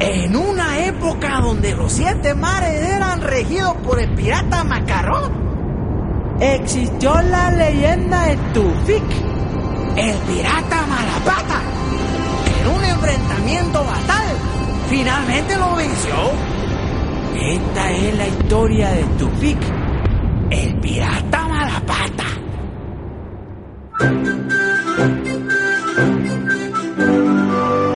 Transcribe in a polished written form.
En una época donde los 7 mares eran regidos por el pirata Macarrón, existió la leyenda de Tufik, el pirata Malapata. En un enfrentamiento fatal, finalmente lo venció. Esta es la historia de Tufik, el pirata Malapata.